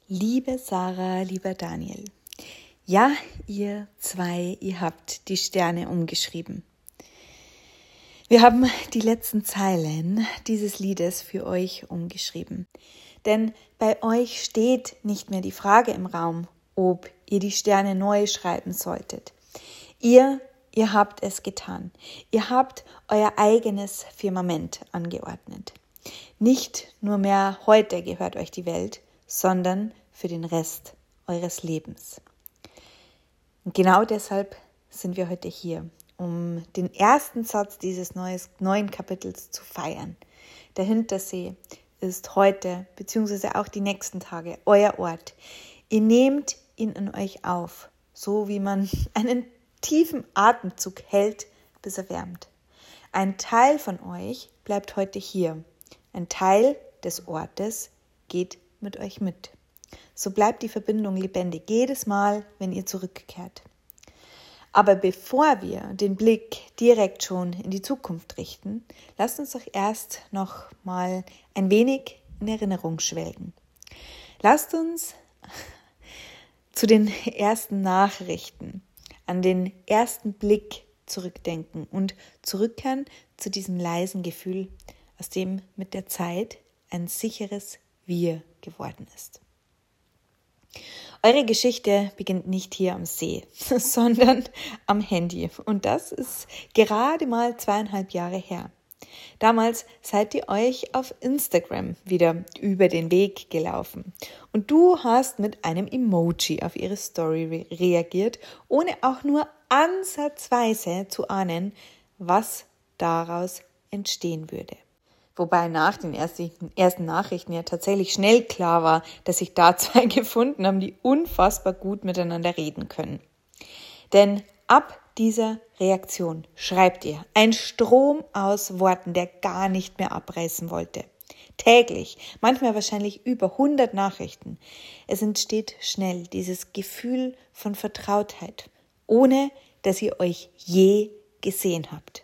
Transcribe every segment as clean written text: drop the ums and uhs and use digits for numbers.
Liebe Sarah, lieber Daniel, ja, ihr zwei, ihr habt die Sterne umgeschrieben. Wir haben die letzten Zeilen dieses Liedes für euch umgeschrieben. Denn bei euch steht nicht mehr die Frage im Raum, ob ihr die Sterne neu schreiben solltet. Ihr habt es getan. Ihr habt euer eigenes Firmament angeordnet. Nicht nur mehr heute gehört euch die Welt, sondern für den Rest eures Lebens. Und genau deshalb sind wir heute hier, um den ersten Satz dieses neuen Kapitels zu feiern. Der Hintersee ist heute bzw. auch die nächsten Tage euer Ort. Ihr nehmt ihn in euch auf, so wie man einen tiefen Atemzug hält, bis er wärmt. Ein Teil von euch bleibt heute hier. Ein Teil des Ortes geht mit euch mit. So bleibt die Verbindung lebendig, jedes Mal, wenn ihr zurückkehrt. Aber bevor wir den Blick direkt schon in die Zukunft richten, lasst uns doch erst noch mal ein wenig in Erinnerung schwelgen. Lasst uns zu den ersten Nachrichten, an den ersten Blick zurückdenken und zurückkehren zu diesem leisen Gefühl, aus dem mit der Zeit ein sicheres Wir geworden ist. Eure Geschichte beginnt nicht hier am See, sondern am Handy. Und das ist gerade mal 2,5 Jahre her. Damals seid ihr euch auf Instagram wieder über den Weg gelaufen. Und du hast mit einem Emoji auf ihre Story reagiert, ohne auch nur ansatzweise zu ahnen, was daraus entstehen würde. Wobei nach den ersten Nachrichten ja tatsächlich schnell klar war, dass sich da zwei gefunden haben, die unfassbar gut miteinander reden können. Denn ab dieser Reaktion schreibt ihr ein Strom aus Worten, der gar nicht mehr abreißen wollte. Täglich, manchmal wahrscheinlich über 100 Nachrichten. Es entsteht schnell dieses Gefühl von Vertrautheit, ohne dass ihr euch je gesehen habt.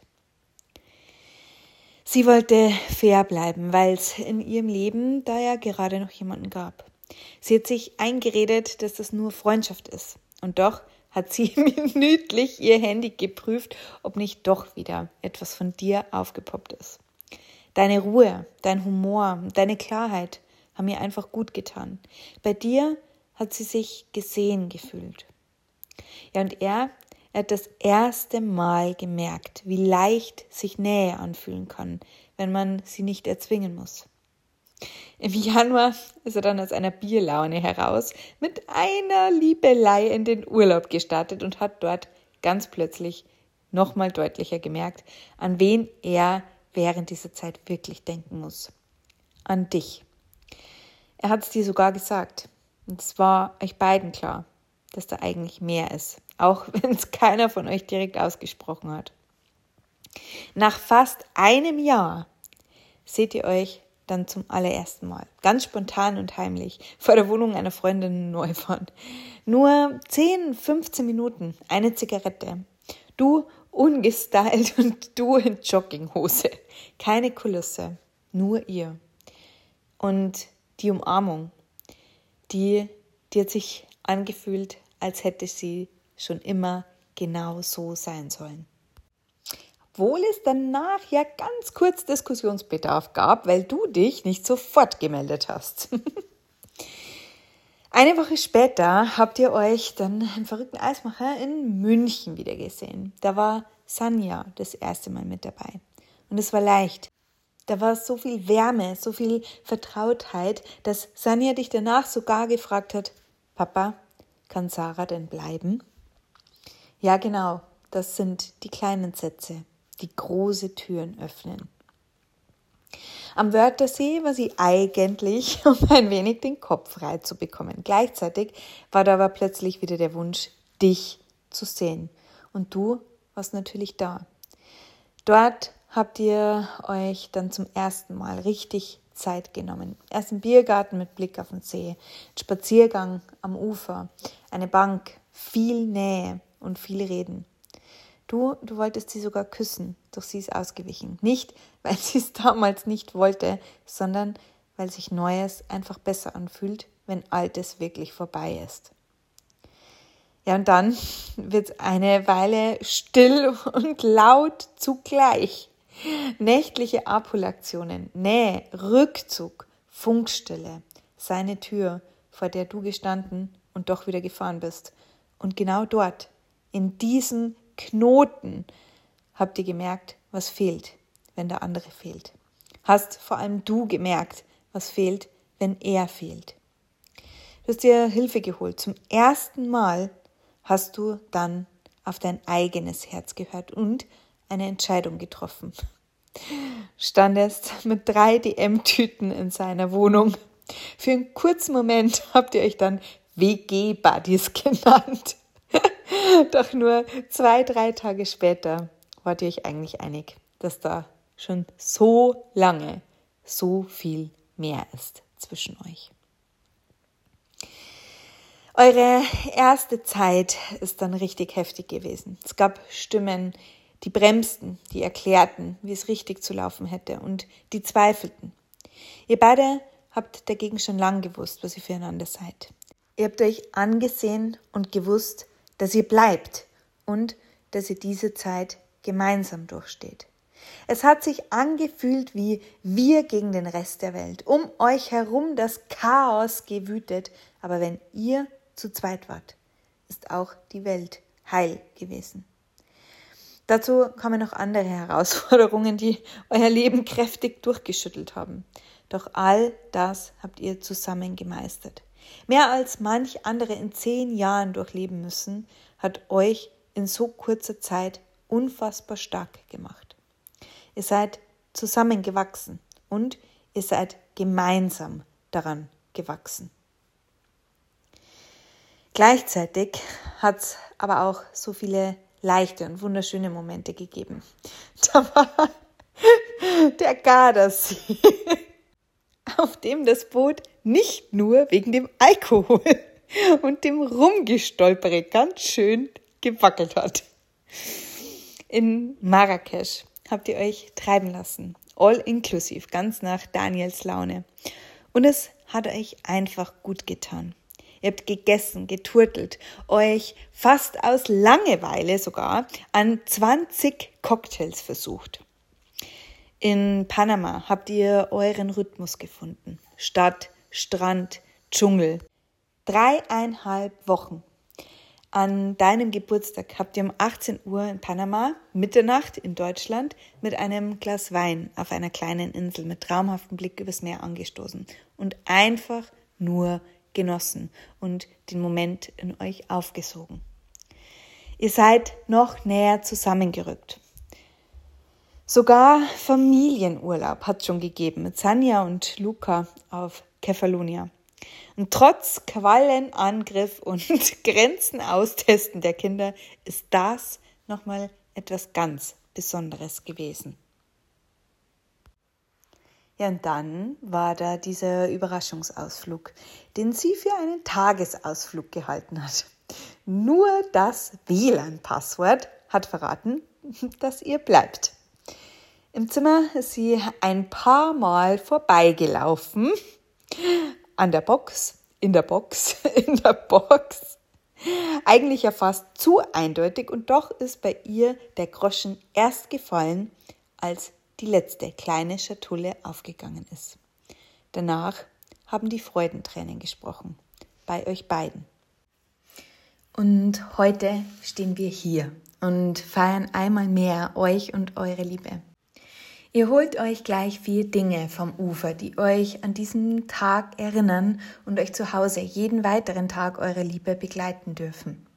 Sie wollte fair bleiben, weil es in ihrem Leben da ja gerade noch jemanden gab. Sie hat sich eingeredet, dass das nur Freundschaft ist. Und doch hat sie minütlich ihr Handy geprüft, ob nicht doch wieder etwas von dir aufgepoppt ist. Deine Ruhe, dein Humor, deine Klarheit haben ihr einfach gut getan. Bei dir hat sie sich gesehen gefühlt. Ja, und er hat das erste Mal gemerkt, wie leicht sich Nähe anfühlen kann, wenn man sie nicht erzwingen muss. Im Januar ist er dann aus einer Bierlaune heraus mit einer Liebelei in den Urlaub gestartet und hat dort ganz plötzlich nochmal deutlicher gemerkt, an wen er während dieser Zeit wirklich denken muss. An dich. Er hat es dir sogar gesagt. Und es war euch beiden klar, dass da eigentlich mehr ist. Auch wenn es keiner von euch direkt ausgesprochen hat. Nach fast einem Jahr seht ihr euch dann zum allerersten Mal, ganz spontan und heimlich, vor der Wohnung einer Freundin in Neufahren. Nur 10, 15 Minuten, eine Zigarette. Du ungestylt und du in Jogginghose. Keine Kulisse, nur ihr. Und die Umarmung, die hat sich angefühlt, als hätte sie schon immer genau so sein sollen. Obwohl es danach ja ganz kurz Diskussionsbedarf gab, weil du dich nicht sofort gemeldet hast. Eine Woche später habt ihr euch dann im verrückten Eismacher in München wieder gesehen. Da war Sanja das erste Mal mit dabei. Und es war leicht. Da war so viel Wärme, so viel Vertrautheit, dass Sanja dich danach sogar gefragt hat, Papa, kann Sarah denn bleiben? Ja, genau, das sind die kleinen Sätze, die große Türen öffnen. Am Wörthersee war sie eigentlich, um ein wenig den Kopf frei zu bekommen. Gleichzeitig war da aber plötzlich wieder der Wunsch, dich zu sehen. Und du warst natürlich da. Dort habt ihr euch dann zum ersten Mal richtig Zeit genommen. Erst im Biergarten mit Blick auf den See, ein Spaziergang am Ufer, eine Bank, viel Nähe und viel Reden. Du wolltest sie sogar küssen, doch sie ist ausgewichen. Nicht, weil sie es damals nicht wollte, sondern weil sich Neues einfach besser anfühlt, wenn Altes wirklich vorbei ist. Ja, und dann wird es eine Weile still und laut zugleich. Nächtliche Abholaktionen, Nähe, Rückzug, Funkstille, seine Tür, vor der du gestanden und doch wieder gefahren bist. Und genau dort, in diesem Knoten, habt ihr gemerkt, was fehlt, wenn der andere fehlt. Hast vor allem du gemerkt, was fehlt, wenn er fehlt. Du hast dir Hilfe geholt. Zum ersten Mal hast du dann auf dein eigenes Herz gehört und eine Entscheidung getroffen. Standest mit 3 DM-Tüten in seiner Wohnung. Für einen kurzen Moment habt ihr euch dann WG-Buddies genannt. Doch nur 2-3 Tage später wart ihr euch eigentlich einig, dass da schon so lange so viel mehr ist zwischen euch. Eure erste Zeit ist dann richtig heftig gewesen. Es gab Stimmen, die bremsten, die erklärten, wie es richtig zu laufen hätte und die zweifelten. Ihr beide habt dagegen schon lange gewusst, was ihr füreinander seid. Ihr habt euch angesehen und gewusst, dass ihr bleibt und dass ihr diese Zeit gemeinsam durchsteht. Es hat sich angefühlt wie wir gegen den Rest der Welt. Um euch herum das Chaos gewütet, aber wenn ihr zu zweit wart, ist auch die Welt heil gewesen. Dazu kamen noch andere Herausforderungen, die euer Leben kräftig durchgeschüttelt haben. Doch all das habt ihr zusammen gemeistert. Mehr als manch andere in 10 Jahren durchleben müssen, hat euch in so kurzer Zeit unfassbar stark gemacht. Ihr seid zusammengewachsen und ihr seid gemeinsam daran gewachsen. Gleichzeitig hat es aber auch so viele leichte und wunderschöne Momente gegeben. Da war der Gardasee, auf dem das Boot nicht nur wegen dem Alkohol und dem Rumgestolpere ganz schön gewackelt hat. In Marrakesch habt ihr euch treiben lassen, all inclusive, ganz nach Daniels Laune. Und es hat euch einfach gut getan. Ihr habt gegessen, geturtelt, euch fast aus Langeweile sogar an 20 Cocktails versucht. In Panama habt ihr euren Rhythmus gefunden. Stadt, Strand, Dschungel. 3,5 Wochen. An deinem Geburtstag habt ihr um 18 Uhr in Panama, Mitternacht in Deutschland, mit einem Glas Wein auf einer kleinen Insel mit traumhaftem Blick übers Meer angestoßen und einfach nur genossen und den Moment in euch aufgesogen. Ihr seid noch näher zusammengerückt. Sogar Familienurlaub hat es schon gegeben mit Sanja und Luca auf Kefalonia. Und trotz Quallenangriff und Grenzen austesten der Kinder ist das nochmal etwas ganz Besonderes gewesen. Ja, und dann war da dieser Überraschungsausflug, den sie für einen Tagesausflug gehalten hat. Nur das WLAN-Passwort hat verraten, dass ihr bleibt. Im Zimmer ist sie ein paar Mal vorbeigelaufen. An der Box, in der Box, in der Box. Eigentlich ja fast zu eindeutig und doch ist bei ihr der Groschen erst gefallen, als die letzte kleine Schatulle aufgegangen ist. Danach haben die Freudentränen gesprochen, bei euch beiden. Und heute stehen wir hier und feiern einmal mehr euch und eure Liebe. Ihr holt euch gleich 4 Dinge vom Ufer, die euch an diesem Tag erinnern und euch zu Hause jeden weiteren Tag eurer Liebe begleiten dürfen.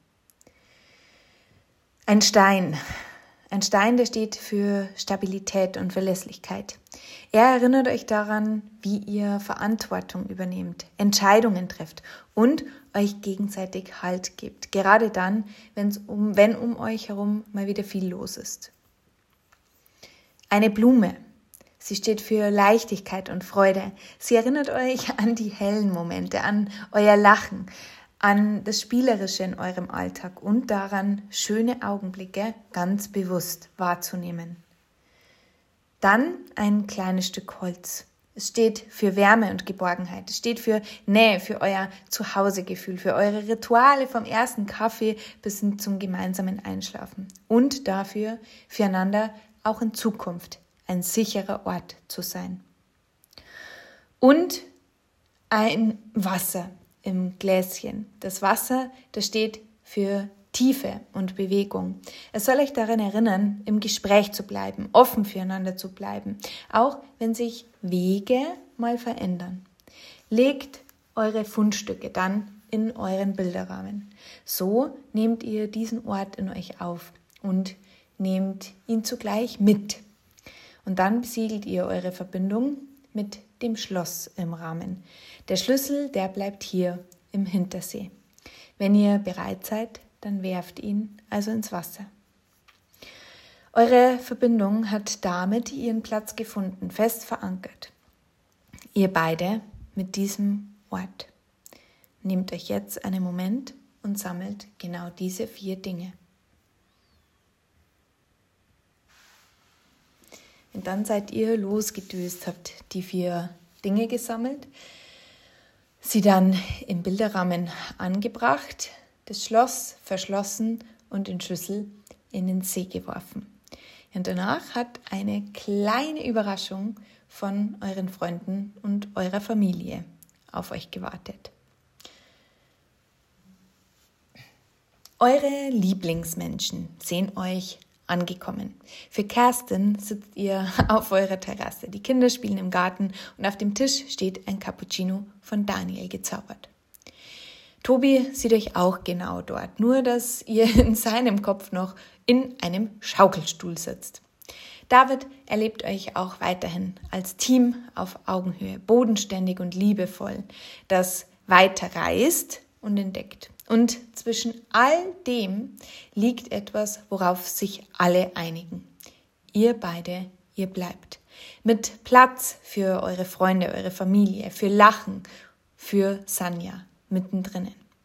Ein Stein, der steht für Stabilität und Verlässlichkeit. Er erinnert euch daran, wie ihr Verantwortung übernehmt, Entscheidungen trefft und euch gegenseitig Halt gebt. Gerade dann, wenn um euch herum mal wieder viel los ist. Eine Blume. Sie steht für Leichtigkeit und Freude. Sie erinnert euch an die hellen Momente, an euer Lachen, an das Spielerische in eurem Alltag und daran, schöne Augenblicke ganz bewusst wahrzunehmen. Dann ein kleines Stück Holz. Es steht für Wärme und Geborgenheit. Es steht für Nähe, für euer Zuhausegefühl, für eure Rituale vom ersten Kaffee bis hin zum gemeinsamen Einschlafen. Und dafür, füreinander auch in Zukunft ein sicherer Ort zu sein. Und ein Wasser im Gläschen. Das Wasser, das steht für Tiefe und Bewegung. Es soll euch daran erinnern, im Gespräch zu bleiben, offen füreinander zu bleiben, auch wenn sich Wege mal verändern. Legt eure Fundstücke dann in euren Bilderrahmen. So nehmt ihr diesen Ort in euch auf und nehmt ihn zugleich mit. Und dann besiegelt ihr eure Verbindung mit dem Schloss im Rahmen. Der Schlüssel, der bleibt hier im Hintersee. Wenn ihr bereit seid, dann werft ihn also ins Wasser. Eure Verbindung hat damit ihren Platz gefunden, fest verankert. Ihr beide mit diesem Ort. Nehmt euch jetzt einen Moment und sammelt genau diese 4 Dinge. Und dann seid ihr losgedüst, habt die 4 Dinge gesammelt, sie dann im Bilderrahmen angebracht, das Schloss verschlossen und den Schlüssel in den See geworfen. Und danach hat eine kleine Überraschung von euren Freunden und eurer Familie auf euch gewartet. Eure Lieblingsmenschen sehen euch angekommen. Für Kerstin sitzt ihr auf eurer Terrasse. Die Kinder spielen im Garten und auf dem Tisch steht ein Cappuccino von Daniel gezaubert. Tobi sieht euch auch genau dort, nur dass ihr in seinem Kopf noch in einem Schaukelstuhl sitzt. David erlebt euch auch weiterhin als Team auf Augenhöhe, bodenständig und liebevoll, das weiter reist und entdeckt. Und zwischen all dem liegt etwas, worauf sich alle einigen. Ihr beide, ihr bleibt. Mit Platz für eure Freunde, eure Familie, für Lachen, für Sanja mittendrin.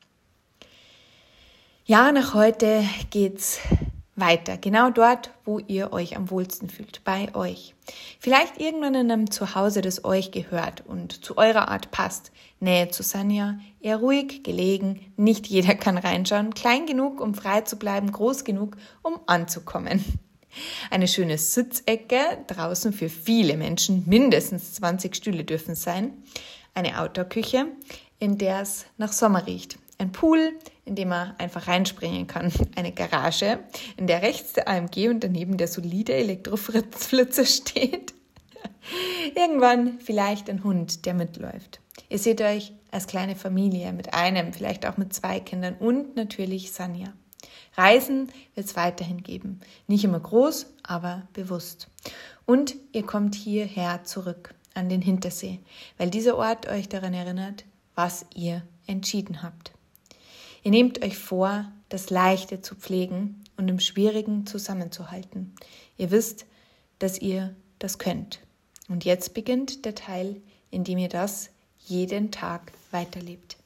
Ja, nach heute geht's weiter. Genau dort, wo ihr euch am wohlsten fühlt, bei euch. Vielleicht irgendwann in einem Zuhause, das euch gehört und zu eurer Art passt. Nähe zu Sanja, eher ruhig, gelegen, nicht jeder kann reinschauen, klein genug, um frei zu bleiben, groß genug, um anzukommen. Eine schöne Sitzecke, draußen für viele Menschen, mindestens 20 Stühle dürfen sein. Eine Outdoor-Küche, in der es nach Sommer riecht. Ein Pool, in dem man einfach reinspringen kann. Eine Garage, in der rechts der AMG und daneben der solide Elektroflitzer steht. Irgendwann vielleicht ein Hund, der mitläuft. Ihr seht euch als kleine Familie mit einem, vielleicht auch mit 2 Kindern und natürlich Sanja. Reisen wird es weiterhin geben. Nicht immer groß, aber bewusst. Und ihr kommt hierher zurück an den Hintersee, weil dieser Ort euch daran erinnert, was ihr entschieden habt. Ihr nehmt euch vor, das Leichte zu pflegen und im Schwierigen zusammenzuhalten. Ihr wisst, dass ihr das könnt. Und jetzt beginnt der Teil, in dem ihr das jeden Tag weiterlebt.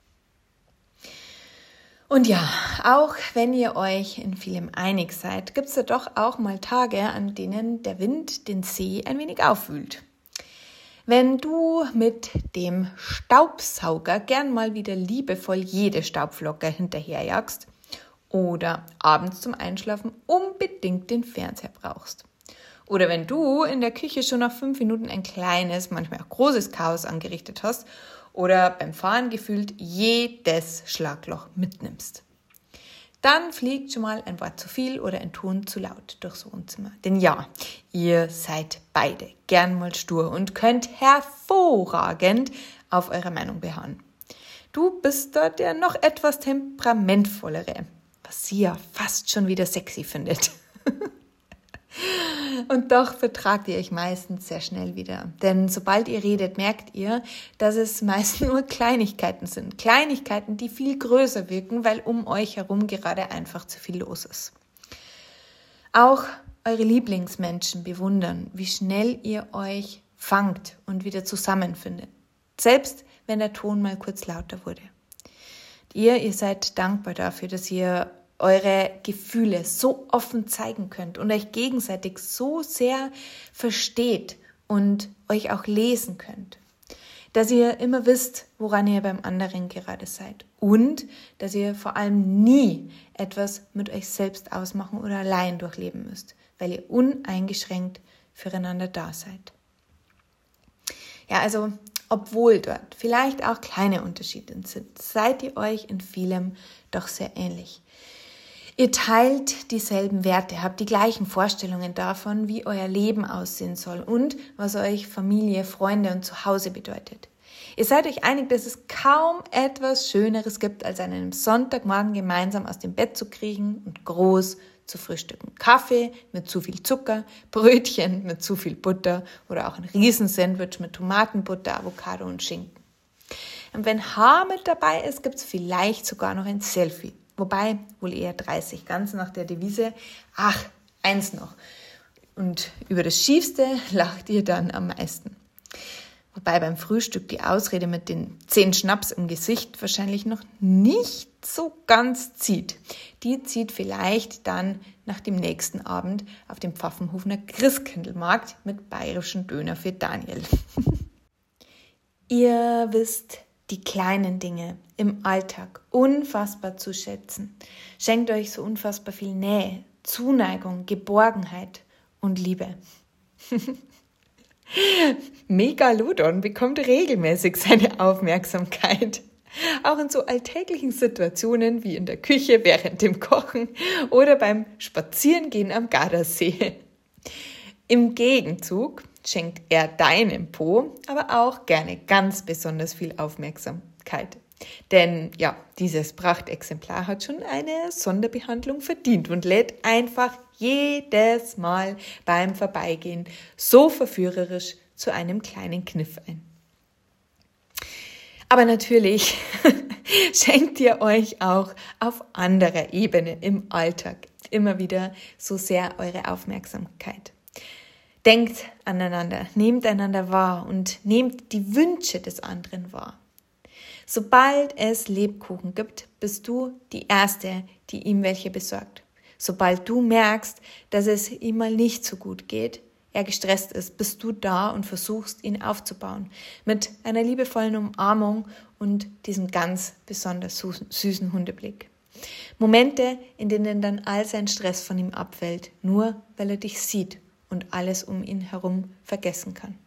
Und ja, auch wenn ihr euch in vielem einig seid, gibt es ja doch auch mal Tage, an denen der Wind den See ein wenig aufwühlt. Wenn du mit dem Staubsauger gern mal wieder liebevoll jede Staubflocke hinterherjagst oder abends zum Einschlafen unbedingt den Fernseher brauchst. Oder wenn du in der Küche schon nach 5 Minuten ein kleines, manchmal auch großes Chaos angerichtet hast oder beim Fahren gefühlt jedes Schlagloch mitnimmst. Dann fliegt schon mal ein Wort zu viel oder ein Ton zu laut durchs Wohnzimmer. Denn ja, ihr seid beide gern mal stur und könnt hervorragend auf eurer Meinung beharren. Du bist da der noch etwas temperamentvollere, was sie ja fast schon wieder sexy findet. Und doch vertragt ihr euch meistens sehr schnell wieder. Denn sobald ihr redet, merkt ihr, dass es meist nur Kleinigkeiten sind. Kleinigkeiten, die viel größer wirken, weil um euch herum gerade einfach zu viel los ist. Auch eure Lieblingsmenschen bewundern, wie schnell ihr euch fangt und wieder zusammenfindet. Selbst wenn der Ton mal kurz lauter wurde. Ihr seid dankbar dafür, dass ihr eure Gefühle so offen zeigen könnt und euch gegenseitig so sehr versteht und euch auch lesen könnt. Dass ihr immer wisst, woran ihr beim anderen gerade seid. Und dass ihr vor allem nie etwas mit euch selbst ausmachen oder allein durchleben müsst, weil ihr uneingeschränkt füreinander da seid. Ja, also obwohl dort vielleicht auch kleine Unterschiede sind, seid ihr euch in vielem doch sehr ähnlich. Ihr teilt dieselben Werte, habt die gleichen Vorstellungen davon, wie euer Leben aussehen soll und was euch Familie, Freunde und Zuhause bedeutet. Ihr seid euch einig, dass es kaum etwas Schöneres gibt, als an einem Sonntagmorgen gemeinsam aus dem Bett zu kriechen und groß zu frühstücken. Kaffee mit zu viel Zucker, Brötchen mit zu viel Butter oder auch ein Riesensandwich mit Tomatenbutter, Avocado und Schinken. Und wenn Haar mit dabei ist, gibt es vielleicht sogar noch ein Selfie. Wobei wohl eher 30, ganz nach der Devise, eins noch. Und über das Schiefste lacht ihr dann am meisten. Wobei beim Frühstück die Ausrede mit den 10 Schnaps im Gesicht wahrscheinlich noch nicht so ganz zieht. Die zieht vielleicht dann nach dem nächsten Abend auf dem Pfaffenhofener Christkindlmarkt mit bayerischen Döner für Daniel. Ihr wisst die kleinen Dinge im Alltag unfassbar zu schätzen. Schenkt euch so unfassbar viel Nähe, Zuneigung, Geborgenheit und Liebe. Megalodon bekommt regelmäßig seine Aufmerksamkeit. Auch in so alltäglichen Situationen wie in der Küche während dem Kochen oder beim Spazierengehen am Gardasee. Im Gegenzug schenkt er deinem Po aber auch gerne ganz besonders viel Aufmerksamkeit. Denn ja, dieses Prachtexemplar hat schon eine Sonderbehandlung verdient und lädt einfach jedes Mal beim Vorbeigehen so verführerisch zu einem kleinen Kniff ein. Aber natürlich schenkt ihr euch auch auf anderer Ebene im Alltag immer wieder so sehr eure Aufmerksamkeit. Denkt aneinander, nehmt einander wahr und nehmt die Wünsche des anderen wahr. Sobald es Lebkuchen gibt, bist du die Erste, die ihm welche besorgt. Sobald du merkst, dass es ihm mal nicht so gut geht, er gestresst ist, bist du da und versuchst, ihn aufzubauen. Mit einer liebevollen Umarmung und diesem ganz besonders süßen Hundeblick. Momente, in denen dann all sein Stress von ihm abfällt, nur weil er dich sieht und alles um ihn herum vergessen kann.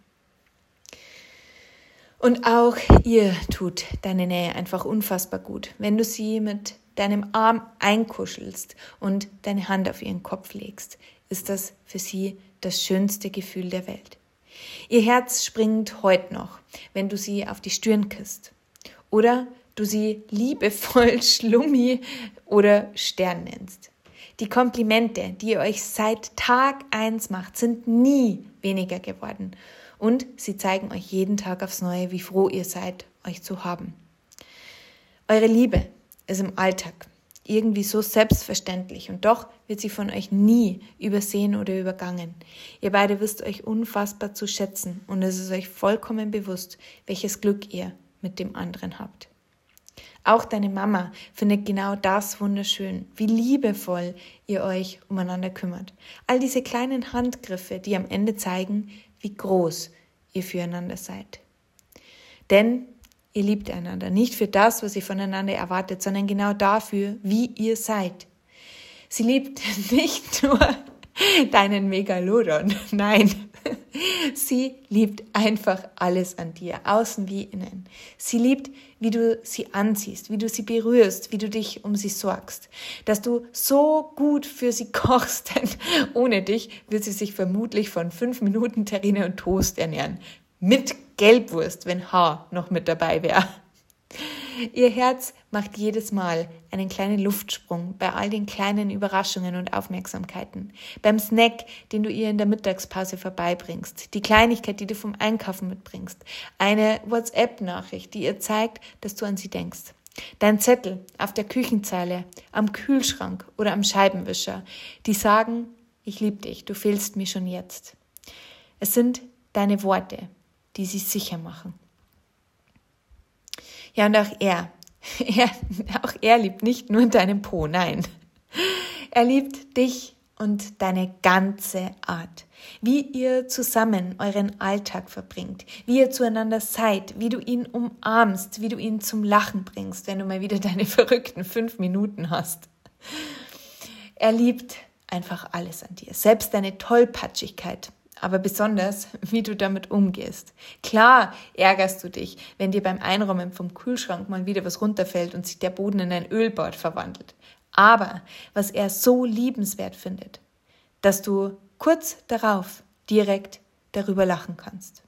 Und auch ihr tut deine Nähe einfach unfassbar gut, wenn du sie mit deinem Arm einkuschelst und deine Hand auf ihren Kopf legst, ist das für sie das schönste Gefühl der Welt. Ihr Herz springt heute noch, wenn du sie auf die Stirn küsst oder du sie liebevoll Schlummi oder Stern nennst. Die Komplimente, die ihr euch seit Tag 1 macht, sind nie weniger geworden. Und sie zeigen euch jeden Tag aufs Neue, wie froh ihr seid, euch zu haben. Eure Liebe ist im Alltag irgendwie so selbstverständlich und doch wird sie von euch nie übersehen oder übergangen. Ihr beide wisst euch unfassbar zu schätzen und es ist euch vollkommen bewusst, welches Glück ihr mit dem anderen habt. Auch deine Mama findet genau das wunderschön, wie liebevoll ihr euch umeinander kümmert. All diese kleinen Handgriffe, die am Ende zeigen, wie groß ihr füreinander seid. Denn ihr liebt einander, nicht für das, was ihr voneinander erwartet, sondern genau dafür, wie ihr seid. Sie liebt nicht nur deinen Megalodon, nein, sie liebt einfach alles an dir, außen wie innen. Sie liebt, wie du sie anziehst, wie du sie berührst, wie du dich um sie sorgst, dass du so gut für sie kochst, denn ohne dich wird sie sich vermutlich von 5 Minuten Terrine und Toast ernähren. Mit Gelbwurst, wenn Haar noch mit dabei wäre. Ihr Herz macht jedes Mal einen kleinen Luftsprung bei all den kleinen Überraschungen und Aufmerksamkeiten. Beim Snack, den du ihr in der Mittagspause vorbeibringst. Die Kleinigkeit, die du vom Einkaufen mitbringst. Eine WhatsApp-Nachricht, die ihr zeigt, dass du an sie denkst. Dein Zettel auf der Küchenzeile, am Kühlschrank oder am Scheibenwischer, die sagen, ich liebe dich, du fehlst mir schon jetzt. Es sind deine Worte, die sie sicher machen. Ja, und auch er liebt nicht nur deinen Po, nein. Er liebt dich und deine ganze Art. Wie ihr zusammen euren Alltag verbringt, wie ihr zueinander seid, wie du ihn umarmst, wie du ihn zum Lachen bringst, wenn du mal wieder deine verrückten 5 Minuten hast. Er liebt einfach alles an dir, selbst deine Tollpatschigkeit, aber besonders, wie du damit umgehst. Klar ärgerst du dich, wenn dir beim Einräumen vom Kühlschrank mal wieder was runterfällt und sich der Boden in ein Ölbad verwandelt. Aber was er so liebenswert findet, dass du kurz darauf direkt darüber lachen kannst.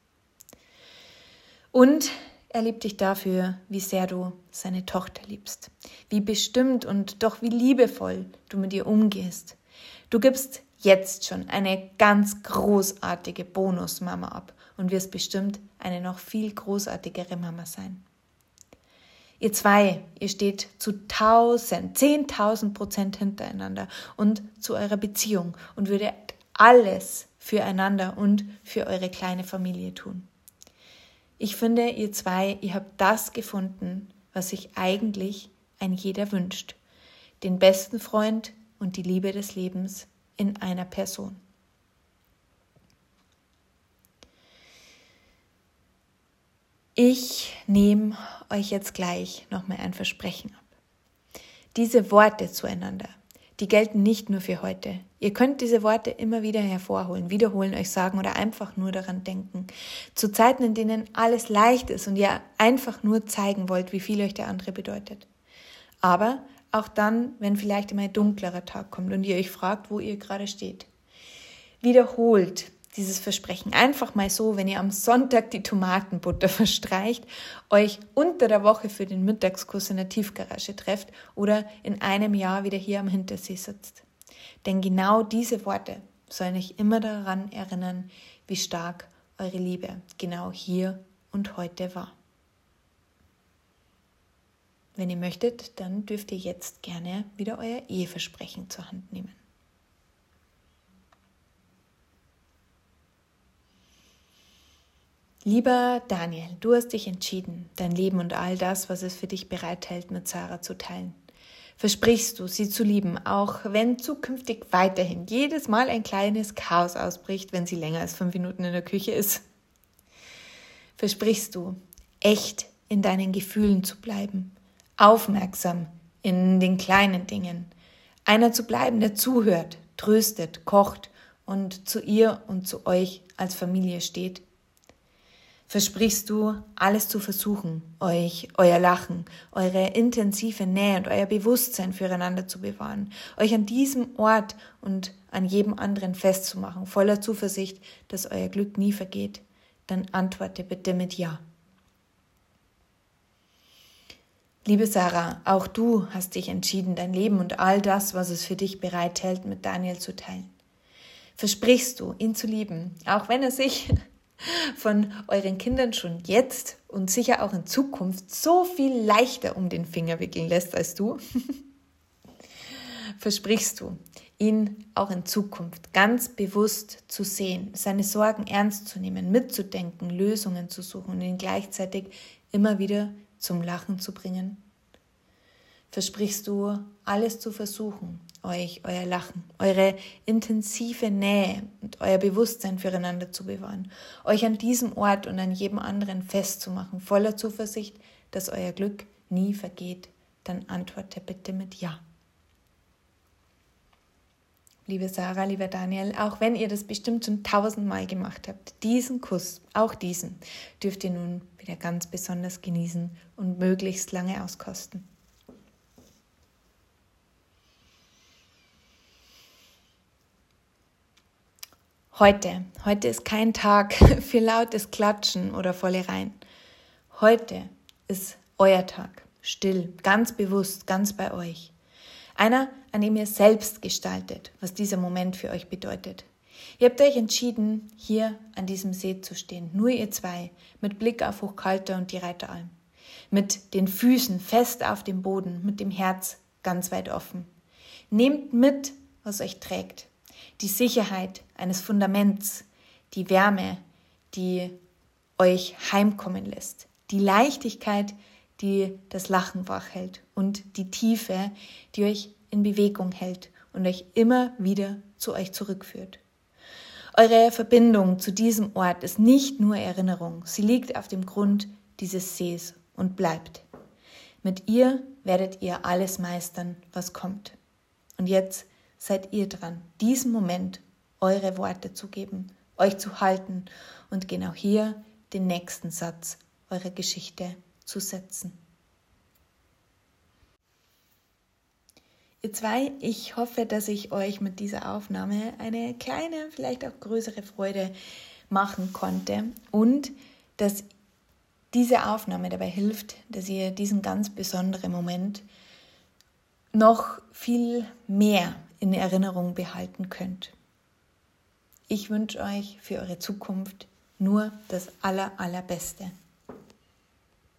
Und er liebt dich dafür, wie sehr du seine Tochter liebst, wie bestimmt und doch wie liebevoll du mit ihr umgehst. Du gibst jetzt schon eine ganz großartige Bonusmama ab und wirst bestimmt eine noch viel großartigere Mama sein. Ihr zwei, ihr steht zu 10.000% hintereinander und zu eurer Beziehung und würdet alles füreinander und für eure kleine Familie tun. Ich finde, ihr zwei, ihr habt das gefunden, was sich eigentlich ein jeder wünscht. Den besten Freund und die Liebe des Lebens in einer Person. Ich nehme euch jetzt gleich nochmal ein Versprechen ab. Diese Worte zueinander, die gelten nicht nur für heute. Ihr könnt diese Worte immer wieder hervorholen, wiederholen, euch sagen oder einfach nur daran denken. Zu Zeiten, in denen alles leicht ist und ihr einfach nur zeigen wollt, wie viel euch der andere bedeutet. Aber auch dann, wenn vielleicht immer ein dunklerer Tag kommt und ihr euch fragt, wo ihr gerade steht. Wiederholt dieses Versprechen einfach mal so, wenn ihr am Sonntag die Tomatenbutter verstreicht, euch unter der Woche für den Mittagskurs in der Tiefgarage trefft oder in einem Jahr wieder hier am Hintersee sitzt. Denn genau diese Worte sollen euch immer daran erinnern, wie stark eure Liebe genau hier und heute war. Wenn ihr möchtet, dann dürft ihr jetzt gerne wieder euer Eheversprechen zur Hand nehmen. Lieber Daniel, du hast dich entschieden, dein Leben und all das, was es für dich bereithält, mit Sarah zu teilen. Versprichst du, sie zu lieben, auch wenn zukünftig weiterhin jedes Mal ein kleines Chaos ausbricht, wenn sie länger als 5 Minuten in der Küche ist? Versprichst du, echt in deinen Gefühlen zu bleiben, aufmerksam in den kleinen Dingen, einer zu bleiben, der zuhört, tröstet, kocht und zu ihr und zu euch als Familie steht? Versprichst du, alles zu versuchen, euch, euer Lachen, eure intensive Nähe und euer Bewusstsein füreinander zu bewahren, euch an diesem Ort und an jedem anderen festzumachen, voller Zuversicht, dass euer Glück nie vergeht? Dann antworte bitte mit Ja. Liebe Sarah, auch du hast dich entschieden, dein Leben und all das, was es für dich bereithält, mit Daniel zu teilen. Versprichst du, ihn zu lieben, auch wenn er sich von euren Kindern schon jetzt und sicher auch in Zukunft so viel leichter um den Finger wickeln lässt als du? Versprichst du, ihn auch in Zukunft ganz bewusst zu sehen, seine Sorgen ernst zu nehmen, mitzudenken, Lösungen zu suchen und ihn gleichzeitig immer wieder zum Lachen zu bringen? Versprichst du, alles zu versuchen, euch, euer Lachen, eure intensive Nähe und euer Bewusstsein füreinander zu bewahren, euch an diesem Ort und an jedem anderen festzumachen, voller Zuversicht, dass euer Glück nie vergeht? Dann antworte bitte mit Ja. Liebe Sarah, lieber Daniel, auch wenn ihr das bestimmt schon 1000-mal gemacht habt, diesen Kuss, auch diesen, dürft ihr nun wieder ganz besonders genießen und möglichst lange auskosten. Heute ist kein Tag für lautes Klatschen oder Vollereien. Heute ist euer Tag, still, ganz bewusst, ganz bei euch. Einer, an dem ihr selbst gestaltet, was dieser Moment für euch bedeutet. Ihr habt euch entschieden, hier an diesem See zu stehen, nur ihr zwei, mit Blick auf Hochkalter und die Reiteralm. Mit den Füßen fest auf dem Boden, mit dem Herz ganz weit offen. Nehmt mit, was euch trägt. Die Sicherheit eines Fundaments, die Wärme, die euch heimkommen lässt, die Leichtigkeit, die das Lachen wach hält und die Tiefe, die euch in Bewegung hält und euch immer wieder zu euch zurückführt. Eure Verbindung zu diesem Ort ist nicht nur Erinnerung, sie liegt auf dem Grund dieses Sees und bleibt. Mit ihr werdet ihr alles meistern, was kommt. Und jetzt seid ihr dran, diesem Moment eure Worte zu geben, euch zu halten und genau hier den nächsten Satz eurer Geschichte zu setzen. Ihr zwei, ich hoffe, dass ich euch mit dieser Aufnahme eine kleine, vielleicht auch größere Freude machen konnte und dass diese Aufnahme dabei hilft, dass ihr diesen ganz besonderen Moment noch viel mehr in Erinnerung behalten könnt. Ich wünsche euch für eure Zukunft nur das Allerbeste.